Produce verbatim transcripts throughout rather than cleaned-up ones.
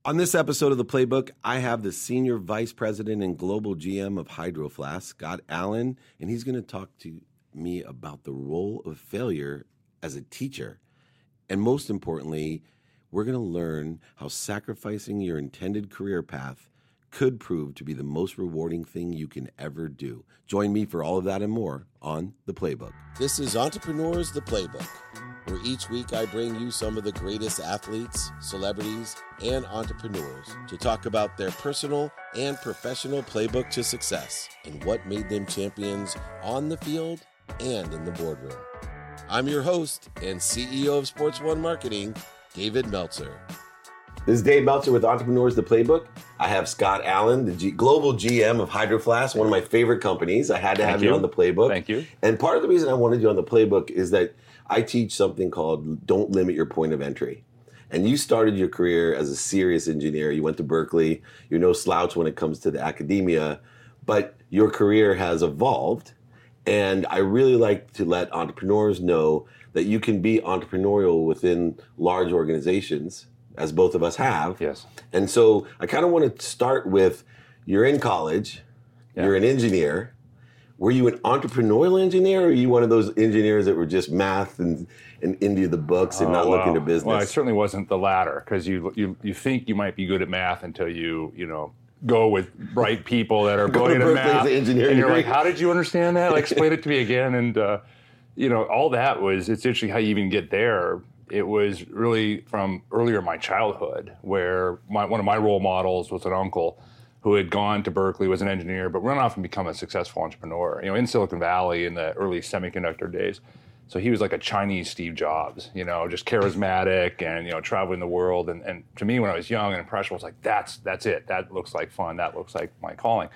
On this episode of The Playbook, I have the Senior Vice President and Global G M of Hydro Flask, Scott Allen, and he's going to talk to me about the role of failure as a teacher. And most importantly, we're going to learn how sacrificing your intended career path could prove to be the most rewarding thing you can ever do. Join me for all of that and more on The Playbook. This is Entrepreneurs The Playbook, where each week I bring you some of the greatest athletes, celebrities, and entrepreneurs to talk about their personal and professional playbook to success and what made them champions on the field and in the boardroom. I'm your host and C E O of Sports One Marketing, David Meltzer. This is Dave Meltzer with Entrepreneurs The Playbook. I have Scott Allen, the G- global G M of Hydro Flask, one of my favorite companies. I had to Thank have you. you on The Playbook. Thank you. And part of the reason I wanted you on The Playbook is that I teach something called Don't Limit Your Point of Entry. And you started your career as a serious engineer. You went to Berkeley. You're no slouch when it comes to the academia, but your career has evolved. And I really like to let entrepreneurs know that you can be entrepreneurial within large organizations, as both of us have. Yes. And so I kind of want to start with, you're in college, Yeah. you're an engineer. Were you an entrepreneurial engineer, or are you one of those engineers that were just math and, and into the books and Oh, not wow. looking to business? Well, I certainly wasn't the latter, because you, you you think you might be good at math until you you know go with bright people that are Go to brilliant at Berkeley math, as an engineer and you're degree. like, how did you understand that? Like, explain it to me again. And uh, you know, all that was, it's interesting how you even get there. It was really from earlier in my childhood, where my, one of my role models was an uncle who had gone to Berkeley, was an engineer, but went off and become a successful entrepreneur, you know, in Silicon Valley in the early semiconductor days. So he was like a Chinese Steve Jobs, you know, just charismatic and, you know, traveling the world. And, and to me, when I was young and impressionable, I was like, that's that's it. That looks like fun. That looks like my calling.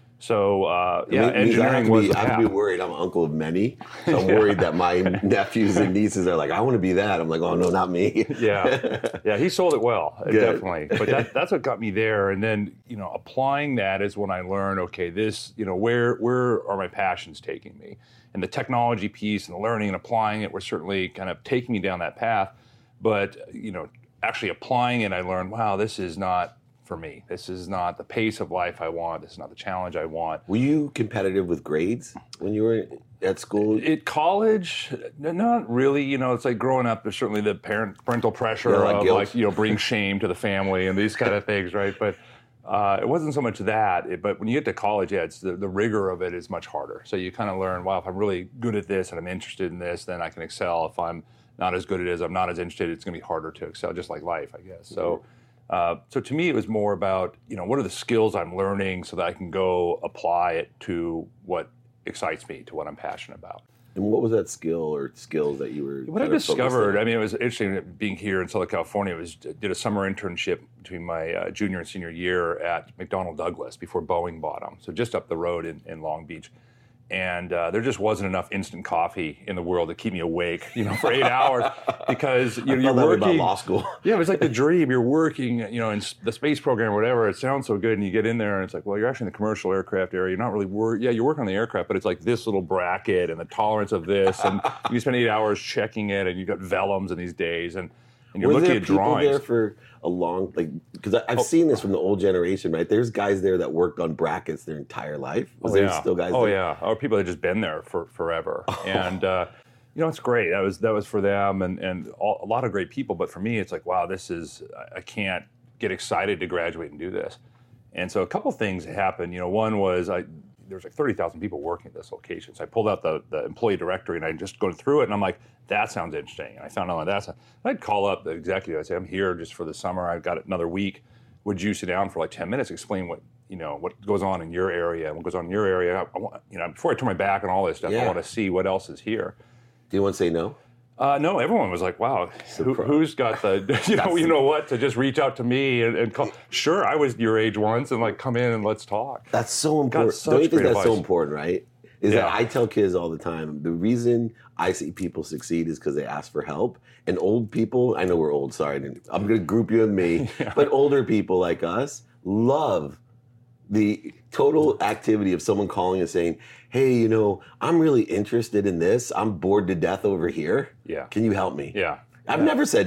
So, uh, yeah, It means I have engineering to was be, the I have to be path. worried. I'm an uncle of many. So I'm worried that my nephews and nieces are like, I want to be that. I'm like, oh, no, not me. Yeah, yeah, he sold it well, Good. definitely. But that, that's what got me there. And then, you know, applying that is when I learned, okay, this, you know, where where are my passions taking me? And the technology piece and the learning and applying it were certainly kind of taking me down that path. But, you know, actually applying it, I learned, wow, this is not for me. This is not the pace of life I want. This is not the challenge I want. Were you competitive with grades when you were at school? At college, n- not really. You know, it's like growing up, there's certainly the parent parental pressure Yeah, like of guilt. like, you know, bring shame to the family and these kind of things, right? But uh, it wasn't so much that. It, but when you get to college, yeah, it's the, the rigor of it is much harder. So you kind of learn, wow, if I'm really good at this and I'm interested in this, then I can excel. If I'm not as good at it as I'm not as interested, it's going to be harder to excel, just like life, I guess. So. Uh, so to me, it was more about, you know, what are the skills I'm learning so that I can go apply it to what excites me, to what I'm passionate about. And what was that skill or skills that you were What I kind of focused discovered, on? I mean, it was interesting being here in Southern California. Was did a summer internship between my uh, junior and senior year at McDonnell Douglas before Boeing bought them, so just up the road in, in Long Beach. And uh, there just wasn't enough instant coffee in the world to keep me awake, you know, for eight hours because you know, I you're felt that way about working. law school. Yeah, it was like the dream. You're working, you know, in s- the space program or whatever. It sounds so good, and you get in there, and it's like, well, you're actually in the commercial aircraft area. You're not really work. Yeah, you're working on the aircraft, but it's like this little bracket and the tolerance of this, and you spend eight hours checking it, and you got vellums in these days, and, and you're Were looking there at people drawings. there for a long, like, because I've seen this from the old generation, right? There's guys there that worked on brackets their entire life. Was Oh, there yeah. still guys Oh there? yeah, or people that just been there for forever, Oh. and uh, you know it's great. That was that was for them, and and all, a lot of great people. But for me, it's like, wow, this is I- I can't get excited to graduate and do this. And so a couple things happened. You know, one was I there was like thirty thousand people working at this location. So I pulled out the the employee directory and I just going through it, and I'm like, that sounds interesting. And I found out that I'd call up the executive. I'd say, I'm here just for the summer. I've got another week. Would you sit down for like ten minutes, explain what you know what goes on in your area and what goes on in your area? I, I want, you know, before I turn my back on all this stuff, Yeah. I want to see what else is here. Do you want to say no? Uh, no, everyone was like, "Wow, who, Surprise. who's got the you know you know what to just reach out to me and, and call." Sure, I was your age once, and like come in and let's talk. That's so important. such Don't you think great that's so advice. important, right? Is Yeah. that I tell kids all the time, the reason I see people succeed is because they ask for help. And old people, I know we're old, sorry, I'm going to group you and me, Yeah. but older people like us love the total activity of someone calling and saying, hey, you know, I'm really interested in this. I'm bored to death over here. Yeah. Can you help me? Yeah, I've Yeah. never said no.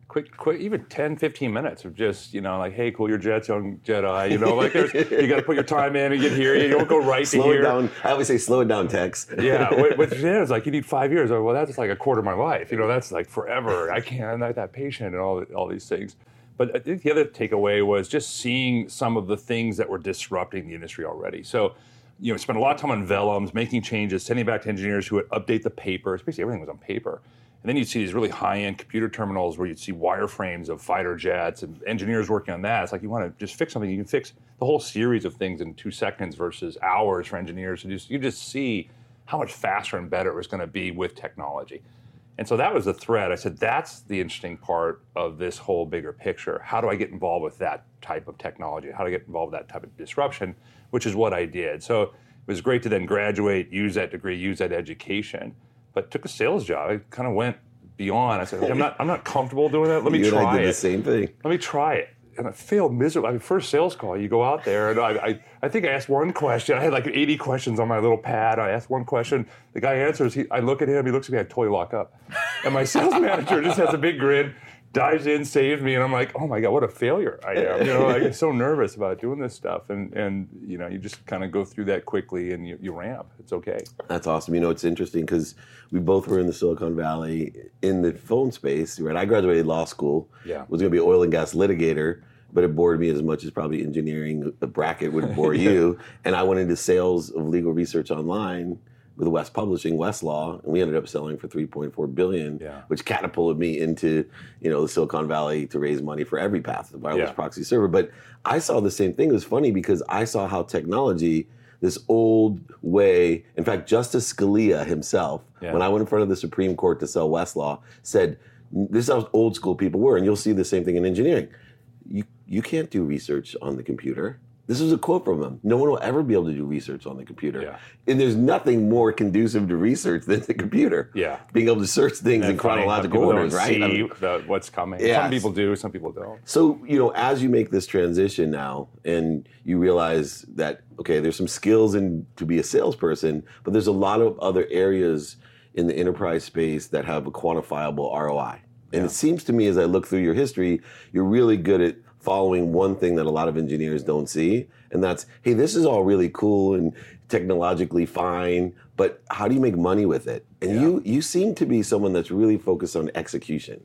quick, quick, even ten, fifteen minutes of just, you know, like, hey, cool your jets, young Jedi. You know, like there's, you got to put your time in and get here. You don't go right slow to here. Slow it down. I always say slow it down, Tex. Yeah, which is like, you need five years. Well, that's like a quarter of my life. You know, that's like forever. I can't, I'm not that patient and all, all these things. But I think the other takeaway was just seeing some of the things that were disrupting the industry already. So, you know, spent a lot of time on vellums, making changes, sending back to engineers who would update the papers. Basically, everything was on paper. And then you'd see these really high-end computer terminals where you'd see wireframes of fighter jets and engineers working on that. It's like you want to just fix something. You can fix the whole series of things in two seconds versus hours for engineers. You just, you just see how much faster and better it was going to be with technology. And so that was the thread. I said, that's the interesting part of this whole bigger picture. How do I get involved with that type of technology? How do I get involved with that type of disruption, which is what I did. So it was great to then graduate, use that degree, use that education, but took a sales job. I kind of went beyond. I said, I'm not I'm not comfortable doing that. Let me you try and I did it. the same thing. Let me try it. And I failed miserably. I mean, first sales call, you go out there, and I, I, I think I asked one question. I had like eighty questions on my little pad. I asked one question. The guy answers. He, I look at him. He looks at me. I totally lock up. And my sales manager just has a big grin, dives in, saves me, and I'm like, oh my God, what a failure I am. You know, I get so nervous about doing this stuff, and and you know, you just kind of go through that quickly, and you, you ramp. It's okay. That's awesome. You know, it's interesting because we both were in the Silicon Valley in the phone space. Right, I graduated law school. Yeah, was going to be an oil and gas litigator. But it bored me as much as probably engineering a bracket would bore yeah. you. And I went into sales of legal research online with West Publishing, Westlaw, and we ended up selling for three point four billion dollars, yeah. which catapulted me into, you know, the Silicon Valley to raise money for every path, the wireless yeah. proxy server. But I saw the same thing. It was funny because I saw how technology, this old way, in fact, Justice Scalia himself, yeah. when I went in front of the Supreme Court to sell Westlaw, said, this is how old school people were, and you'll see the same thing in engineering. You you can't do research on the computer. This is a quote from him. No one will ever be able to do research on the computer. Yeah. And there's nothing more conducive to research than the computer. Yeah. Being able to search things in chronological orders, right? See I mean, the, what's coming. Yes. Some people do, some people don't. So, you know, as you make this transition now and you realize that, okay, there's some skills in to be a salesperson, but there's a lot of other areas in the enterprise space that have a quantifiable R O I. And yeah. it seems to me as I look through your history, you're really good at following one thing that a lot of engineers don't see, and that's, hey, this is all really cool and technologically fine, but how do you make money with it? And yeah. you you seem to be someone that's really focused on execution.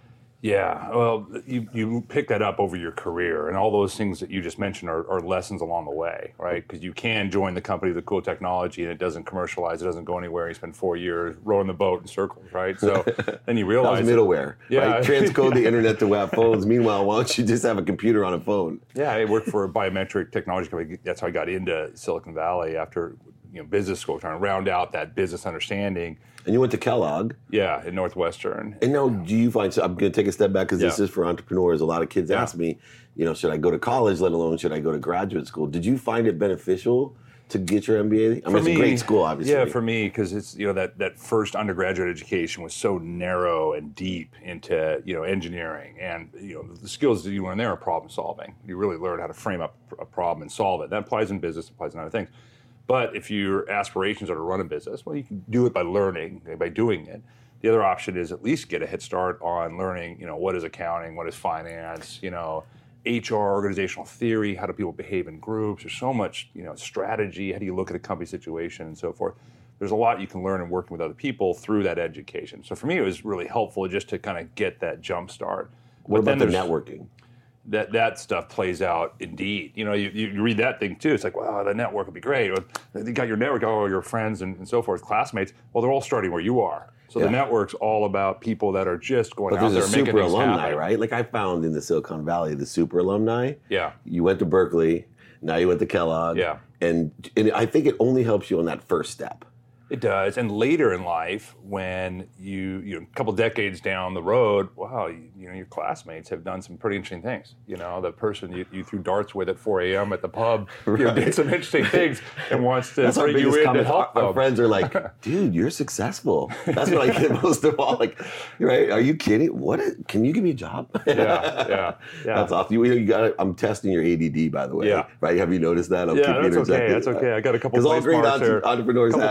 Yeah, well, you, you pick that up over your career, and all those things that you just mentioned are, are lessons along the way, right? Because you can join the company with the cool technology, and it doesn't commercialize, it doesn't go anywhere. You spend four years rowing the boat in circles, right? So then you realize... That was middleware, yeah. right? Transcode the internet to web phones. Meanwhile, why don't you just have a computer on a phone? Yeah, I worked for a biometric technology company. That's how I got into Silicon Valley after you know business school, trying to round out that business understanding. And you went to Kellogg. Yeah, in Northwestern. And now, do you find, so I'm going to take a step back because yeah. this is for entrepreneurs. A lot of kids yeah. ask me, you know, should I go to college, let alone should I go to graduate school? Did you find it beneficial to get your M B A? I mean, for it's me, a great school, obviously. Yeah, for me, because it's, you know, that, that first undergraduate education was so narrow and deep into, you know, engineering. And, you know, the skills that you learn there are problem solving. You really learn how to frame up a problem and solve it. That applies in business, applies in other things. But if your aspirations are to run a business, well, you can do it by learning, by doing it. The other option is at least get a head start on learning, you know, what is accounting, what is finance, you know, H R, organizational theory, how do people behave in groups? There's so much, you know, strategy, how do you look at a company situation and so forth. There's a lot you can learn in working with other people through that education. So for me, it was really helpful just to kind of get that jump start. What but about the networking? That that stuff plays out indeed. You know, you, you read that thing too. It's like, wow, the network would be great. Or you got your network, all your friends and, and so forth, classmates. Well, they're all starting where you are. So yeah. the network's all about people that are just going but out there making things happen. There's a super alumni, right? Like I found in the Silicon Valley, the super alumni. Yeah. You went to Berkeley, now you went to Kellogg. Yeah. And, and I think it only helps you on that first step. It does, and later in life, when you, you know, a couple decades down the road, wow, you, you know, your classmates have done some pretty interesting things. You know, the person you, you threw darts with at four a.m. at the pub, right. you know, did some interesting things and wants to That's bring you in comment. to help our, them. Our friends are like, dude, you're successful. That's what I get most of all. Like, right? Are you kidding? What? Is, can you give me a job? yeah, yeah, yeah. That's awesome. You, you got. I'm testing your A D D, by the way. Yeah. Right? Have you noticed that? I'm yeah, that's okay. That's okay. I got a couple place all great marks entre- entrepreneurs couple have place it. marks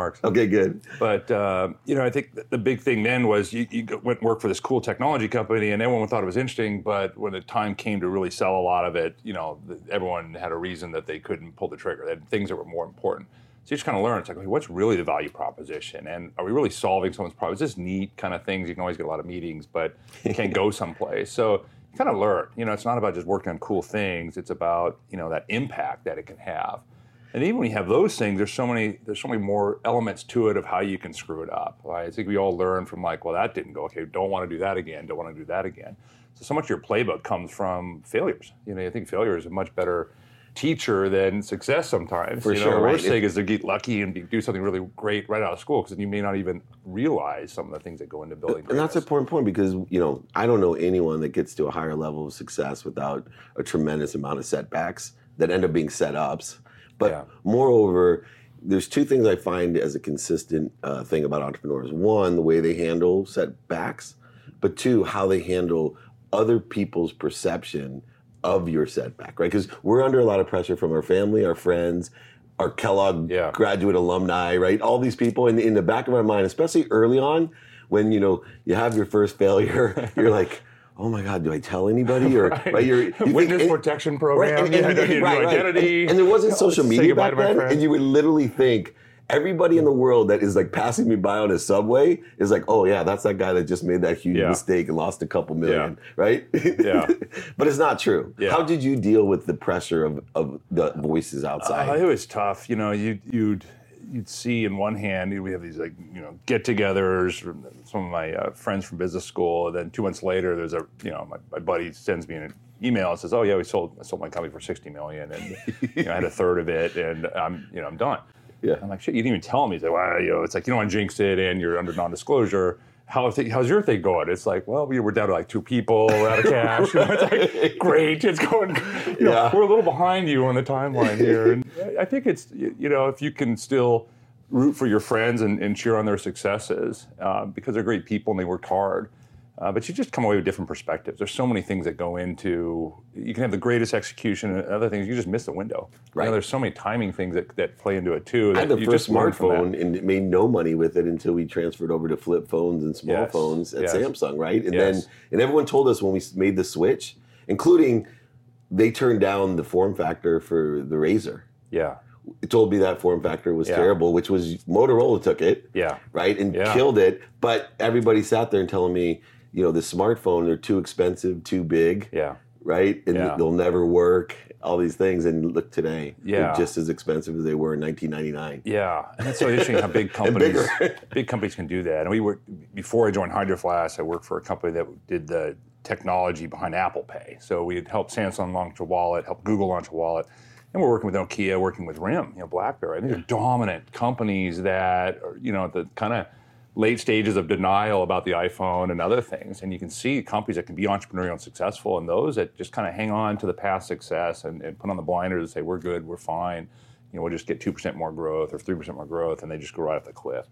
marks. Okay, good. But, uh, you know, I think the big thing then was you, you went and worked for this cool technology company, and everyone thought it was interesting, but when the time came to really sell a lot of it, you know, everyone had a reason that they couldn't pull the trigger. They had things that were more important. So you just kind of learn, it's like, okay, what's really the value proposition? And are we really solving someone's problem? It's just neat kind of things. You can always get a lot of meetings, but you can't go someplace. So you kind of learn, you know, it's not about just working on cool things. It's about, you know, that impact that it can have. And even when you have those things, there's so many, there's so many more elements to it of how you can screw it up. Right? I think we all learn from like, well, that didn't go. Okay, don't want to do that again. Don't want to do that again. So so much of your playbook comes from failures. You know, I think failure is a much better teacher than success sometimes. For you know, sure, the right. worst thing is to get lucky and be, do something really great right out of school, because then you may not even realize some of the things that go into building And that's an important point, because, you know, I don't know anyone that gets to a higher level of success without a tremendous amount of setbacks that end up being set-ups. But Yeah. moreover, there's two things I find as a consistent uh, thing about entrepreneurs. One, the way they handle setbacks, but two, how they handle other people's perception of your setback, right? Because we're under a lot of pressure from our family, our friends, our Kellogg Yeah. graduate alumni, right? All these people in, in the back of our mind, especially early on, when, you know, you have your first failure, you're like, oh my God, do I tell anybody? Or Right. right, you're, you Witness think, protection program, right, and, yeah, and, I need a right, new right. identity. And, and there wasn't social Say media goodbye back to my then, friends. and you would literally think, everybody in the world that is like passing me by on a subway is like, oh yeah, that's that guy that just made that huge Yeah. mistake and lost a couple million, right? Yeah. But it's not true. Yeah. How did you deal with the pressure of, of the voices outside? Uh, it was tough. You know, you, you'd you'd see in one hand, we have these like, you know, get-togethers, from some of my uh, friends from business school, and then two months later, there's a, you know, my, my buddy sends me an email and says, oh yeah, we sold I sold my company for sixty million dollars, and you know, I had a third of it, and I'm, you know, I'm done. Yeah. I'm like, shit, you didn't even tell me. He's like, well, you know, it's like, you don't want to jinx it, and you're under non-disclosure. How th- how's your thing going? It's like, well, we we're down to like two people, we're out of cash. You know, it's like, great, it's going. You know, Yeah. we're a little behind you on the timeline here, and I think it's, you know, if you can still root for your friends and, and cheer on their successes, uh, because they're great people and they worked hard. Uh, but you just come away with different perspectives. There's so many things that go into, you can have the greatest execution and other things, you just miss the window. Right. You know, there's so many timing things that, that play into it too. I had that the you first just learn from smartphone that. and made no money with it until we transferred over to flip phones and small Yes. phones at Yes. Samsung, right? And Yes. then, and everyone told us when we made the switch, including they turned down the form factor for the Razr. Yeah. It told me that form factor was Yeah. terrible, which was Motorola took it, Yeah. right, and Yeah. killed it. But everybody sat there and telling me, you know, the smartphone, they're too expensive, too big, Yeah. right, and Yeah. they'll never work. All these things, and look today, Yeah. they're just as expensive as they were in nineteen ninety-nine. Yeah, and that's so interesting how big companies, bigger. big companies can do that. And we were before I joined Hydro Flask, I worked for a company that did the technology behind Apple Pay. So we had helped Samsung launch a wallet, helped Google launch a wallet, and we're working with Nokia, working with RIM, you know, BlackBerry. And these are dominant companies that are, you know, the kind of late stages of denial about the iPhone and other things. And you can see companies that can be entrepreneurial and successful, and those that just kind of hang on to the past success and, and put on the blinders and say, we're good, we're fine. You know, we'll just get two percent more growth or three percent more growth, and they just go right off the cliff.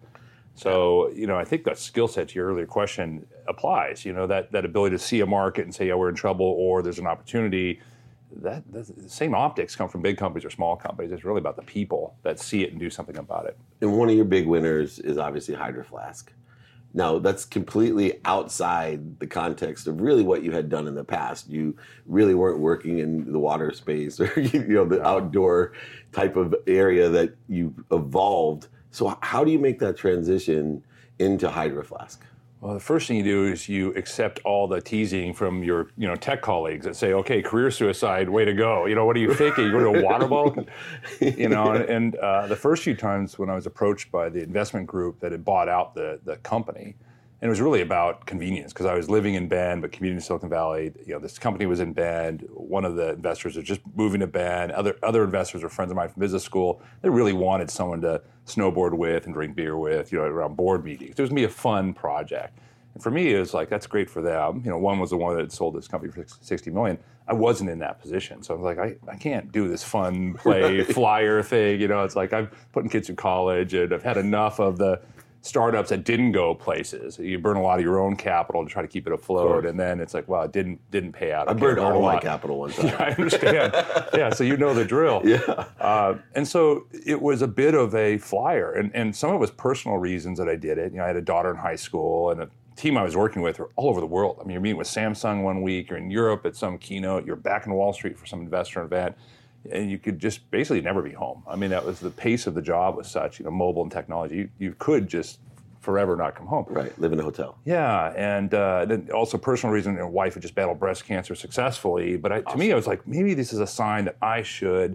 So, you know, I think that skill set to your earlier question applies. You know, that, that ability to see a market and say, yeah, we're in trouble, or there's an opportunity. That, that's, the same optics come from big companies or small companies. It's really about the people that see it and do something about it. And one of your big winners is obviously Hydro Flask. Now, that's completely outside the context of really what you had done in the past. You really weren't working in the water space or, you know, the outdoor type of area that you evolved. So how do you make that transition into Hydro Flask? Well, the first thing you do is you accept all the teasing from your, you know, tech colleagues that say, okay, career suicide, way to go. You know, what are you thinking? You go to a water bottle? You know, and, and uh, the first few times when I was approached by the investment group that had bought out the, the company, and it was really about convenience, because I was living in Bend, but commuting to Silicon Valley. You know, this company was in Bend. One of the investors was just moving to Bend. Other other investors were friends of mine from business school. They really wanted someone to snowboard with and drink beer with, you know, around board meetings. It was going to be a fun project. And for me, it was like, that's great for them. You know, one was the one that had sold this company for sixty million dollars. I wasn't in that position. So I was like, I, I can't do this fun play flyer thing. You know, it's like I'm putting kids through college, and I've had enough of the startups that didn't go places. You burn a lot of your own capital to try to keep it afloat, and then it's like, well, it didn't didn't pay out. I burned all my capital one time. Yeah, I understand. Yeah, so you know the drill. Yeah. Uh, and so it was a bit of a flyer, and and some of it was personal reasons that I did it. You know, I had a daughter in high school, and the team I was working with were all over the world. I mean, you're meeting with Samsung one week, you're in Europe at some keynote, you're back in Wall Street for some investor event, and you could just basically never be home. I mean, that was the pace of the job was such, you know, mobile and technology. You, you could just forever not come home. Right, live in a hotel. Yeah, and uh, then also personal reason, your wife had just battled breast cancer successfully. But I, awesome. To me, I was like, maybe this is a sign that I should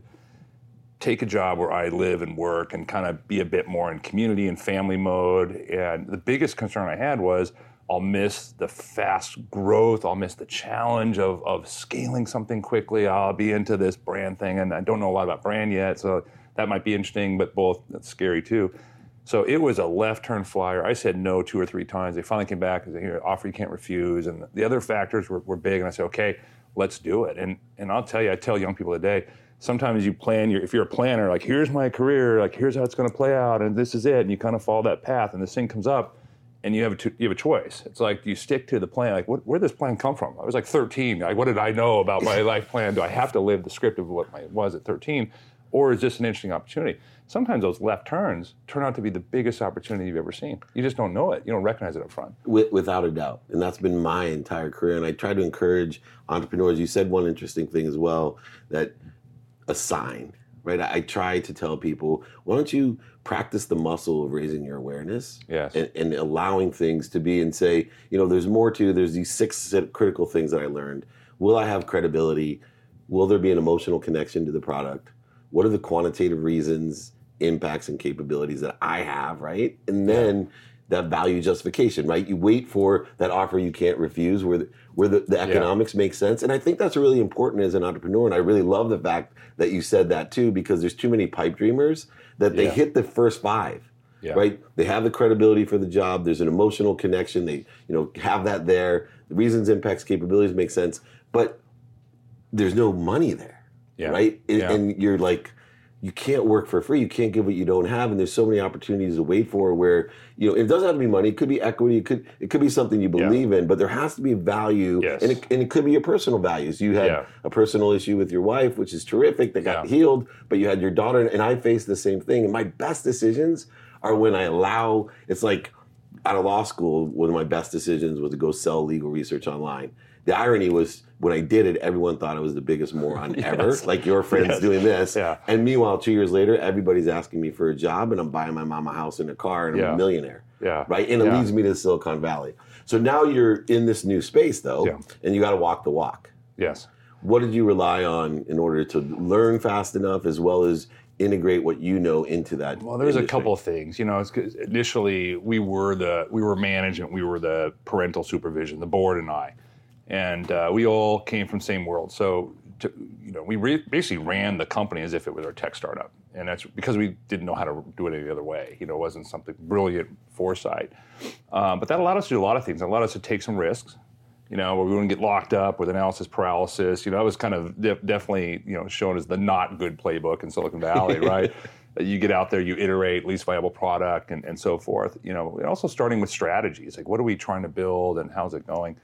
take a job where I live and work and kind of be a bit more in community and family mode. And the biggest concern I had was I'll miss the fast growth. I'll miss the challenge of, of scaling something quickly. I'll be into this brand thing, and I don't know a lot about brand yet, so that might be interesting, but both that's scary too. So it was a left turn flyer. I said no two or three times. They finally came back and said, "Here, offer you can't refuse." And the other factors were, were big, and I said, "Okay, let's do it." And and I'll tell you, I tell young people today, sometimes you plan your, if you're a planner, like here's my career, like here's how it's going to play out, and this is it, and you kind of follow that path, and this thing comes up. And you have a you have a choice. It's like, do you stick to the plan? Like, what, where did this plan come from? I was like thirteen. Like, what did I know about my life plan? Do I have to live the script of what my, it was at thirteen? Or is this an interesting opportunity? Sometimes those left turns turn out to be the biggest opportunity you've ever seen. You just don't know it. You don't recognize it up front. With, without a doubt. And that's been my entire career. And I try to encourage entrepreneurs. You said one interesting thing as well, that a sign, right? I, I try to tell people, why don't you practice the muscle of raising your awareness, yes. and, and allowing things to be, and say, you know, there's more to, there's these six critical things that I learned. Will I have credibility? Will there be an emotional connection to the product? What are the quantitative reasons, impacts, and capabilities that I have, right? And then yeah. that value justification, right? You wait for that offer you can't refuse, where the, where the, the economics yeah. make sense. And I think that's really important as an entrepreneur. And I really love the fact that you said that too, because there's too many pipe dreamers that they yeah. hit the first five, yeah. right? They have the credibility for the job. There's an emotional connection. They, you know, have that there. The reasons, impacts, capabilities make sense, but there's no money there, yeah. right? And, yeah. and you're like, you can't work for free. You can't give what you don't have. And there's so many opportunities to wait for where, you know, it doesn't have to be money. It could be equity. It could it could be something you believe yeah. in, but there has to be value. Yes. And, it, and it could be your personal values. You had yeah. a personal issue with your wife, which is terrific, that got yeah. healed, but you had your daughter, and I faced the same thing. And my best decisions are when I allow, it's like out of law school, one of my best decisions was to go sell legal research online. The irony was, when I did it, everyone thought I was the biggest moron yes. ever. Like your friends yes. doing this. Yeah. And meanwhile, two years later, everybody's asking me for a job, and I'm buying my mom a house and a car, and I'm yeah. a millionaire. Yeah. Right? And it yeah. leads me to Silicon Valley. So now you're in this new space, though, yeah. and you got to walk the walk. Yes. What did you rely on in order to learn fast enough, as well as integrate what you know into that? Well, there's industry? a couple of things. You know, it's, initially we were the we were management, we were the parental supervision, the board and I. And uh, we all came from the same world. So, to, you know, we re- basically ran the company as if it was our tech startup. And that's because we didn't know how to do it any other way. You know, it wasn't something brilliant foresight. Um, but that allowed us to do a lot of things. It allowed us to take some risks, you know, where we wouldn't get locked up with analysis paralysis. You know, that was kind of de- definitely, you know, shown as the not good playbook in Silicon Valley, right? You get out there, you iterate, least viable product, and, and so forth. You know, and also starting with strategies. Like, what are we trying to build, and how's it going?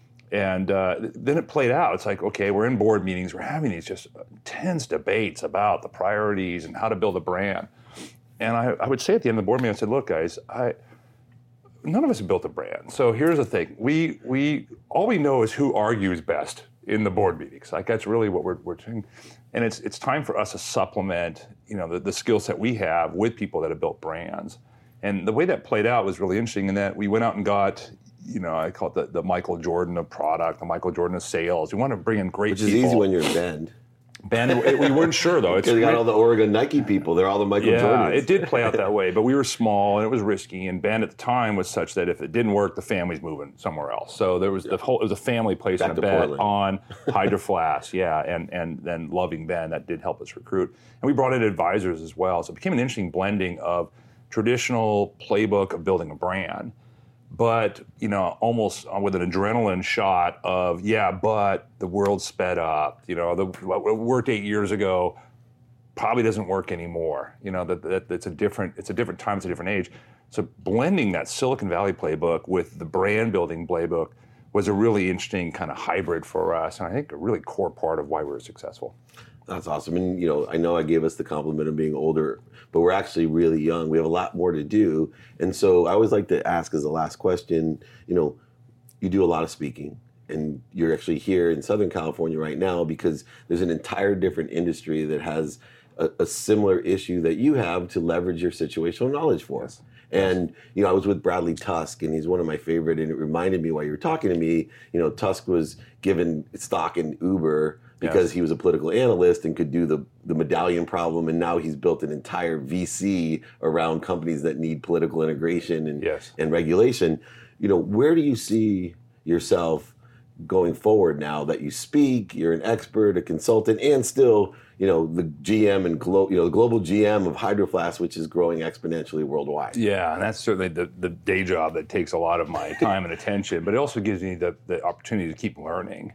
And uh, then it played out. It's like, okay, we're in board meetings. We're having these just intense debates about the priorities and how to build a brand. And I, I would say at the end of the board meeting, I said, look, guys, I, none of us have built a brand. So here's the thing. We, we, all we know is who argues best in the board meetings. Like, that's really what we're, we're doing. And it's it's time for us to supplement, you know, the, the skill set we have with people that have built brands. And the way that played out was really interesting in that we went out and got, you know, I call it the, the Michael Jordan of product, the Michael Jordan of sales. We want to bring in great Which people. Which is easy when you're in Bend. Bend, we weren't sure, though. Because you got all the Oregon Nike people. They're all the Michael yeah, Jordans. It did play out that way, but we were small, and it was risky. And Bend at the time was such that if it didn't work, the family's moving somewhere else. So there was the whole, it was a family placing a bet Portland. on Hydro Flask, yeah, and, and then loving Bend. That did help us recruit. And we brought in advisors as well. So it became an interesting blending of traditional playbook of building a brand, but, you know, almost with an adrenaline shot of, yeah, but the world sped up. You know, the, what worked eight years ago probably doesn't work anymore. You know, that, that it's a different, it's a different time, it's a different age. So blending that Silicon Valley playbook with the brand building playbook was a really interesting kind of hybrid for us, and I think a really core part of why we were successful. That's awesome. And, you know, I know I gave us the compliment of being older, but we're actually really young. We have a lot more to do. And so I always like to ask as the last question, you know, you do a lot of speaking, and you're actually here in Southern California right now because there's an entire different industry that has a, a similar issue that you have to leverage your situational knowledge for. Yes. And, you know, I was with Bradley Tusk, and he's one of my favorite, and it reminded me while you were talking to me, you know, Tusk was given stock in Uber because yes. he was a political analyst and could do the, the medallion problem, and now he's built an entire V C around companies that need political integration and, yes. and regulation. You know, where do you see yourself going forward now that you speak, you're an expert, a consultant, and still, you know, the G M and glo- you know, the global G M of Hydro Flask, which is growing exponentially worldwide? Yeah, and that's certainly the, the day job that takes a lot of my time and attention, but it also gives me the, the opportunity to keep learning.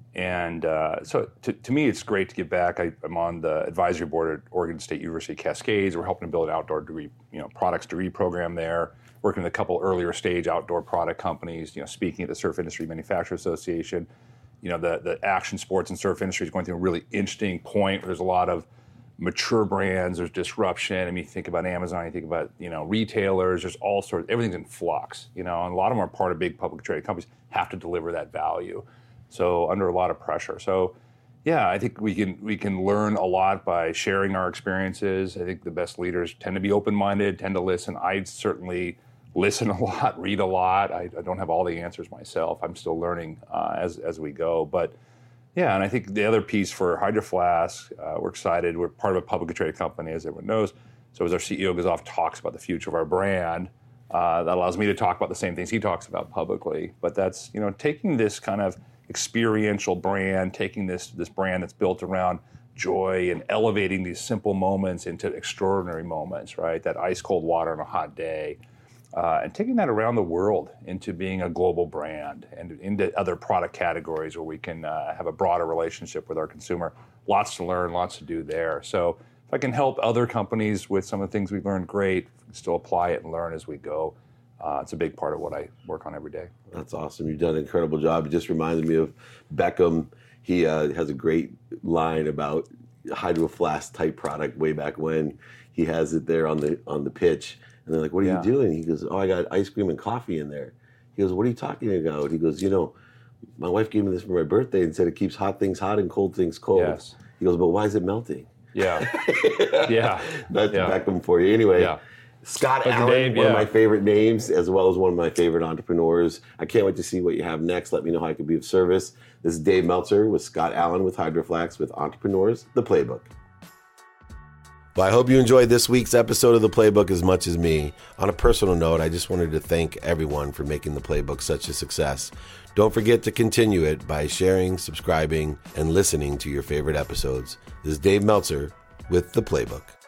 And uh, so to, to me, it's great to get back. I, I'm on the advisory board at Oregon State University Cascades. We're helping to build an outdoor degree, you know, products degree program there, working with a couple earlier stage outdoor product companies, you know, speaking at the Surf Industry Manufacturers Association. You know, the, the action sports and surf industry is going through a really interesting point where there's a lot of mature brands, there's disruption. I mean, you think about Amazon, you think about, you know, retailers, there's all sorts, everything's in flux, you know, and a lot of them are part of big publicly traded companies, have to deliver that value. So under a lot of pressure. So yeah, I think we can we can learn a lot by sharing our experiences. I think the best leaders tend to be open-minded, tend to listen. I certainly listen a lot, read a lot. I, I don't have all the answers myself. I'm still learning uh, as as we go. But yeah, and I think the other piece for Hydro Flask, uh, we're excited. We're part of a publicly traded company, as everyone knows. So as our C E O goes off, talks about the future of our brand, uh, that allows me to talk about the same things he talks about publicly. But that's, you know, taking this kind of experiential brand, taking this this brand that's built around joy and elevating these simple moments into extraordinary moments, right? That ice cold water on a hot day. Uh, and taking that around the world into being a global brand and into other product categories where we can uh, have a broader relationship with our consumer. Lots to learn, lots to do there. So if I can help other companies with some of the things we've learned, great. We can still apply it and learn as we go. Uh, it's a big part of what I work on every day. That's awesome. You've done an incredible job. It just reminded me of Beckham. He uh, has a great line about Hydro Flask type product way back when. He has it there on the on the pitch. And they're like, what are yeah. you doing? He goes, oh, I got ice cream and coffee in there. He goes, what are you talking about? He goes, you know, my wife gave me this for my birthday and said it keeps hot things hot and cold things cold. Yes. He goes, but why is it melting? Yeah. yeah. That's yeah. Beckham for you. Anyway, yeah. Scott That's Allen, name, one yeah. of my favorite names, as well as one of my favorite entrepreneurs. I can't wait to see what you have next. Let me know how I can be of service. This is Dave Meltzer with Scott Allen with Hydro Flask with Entrepreneurs, The Playbook. Well, I hope you enjoyed this week's episode of The Playbook as much as me. On a personal note, I just wanted to thank everyone for making The Playbook such a success. Don't forget to continue it by sharing, subscribing, and listening to your favorite episodes. This is Dave Meltzer with The Playbook.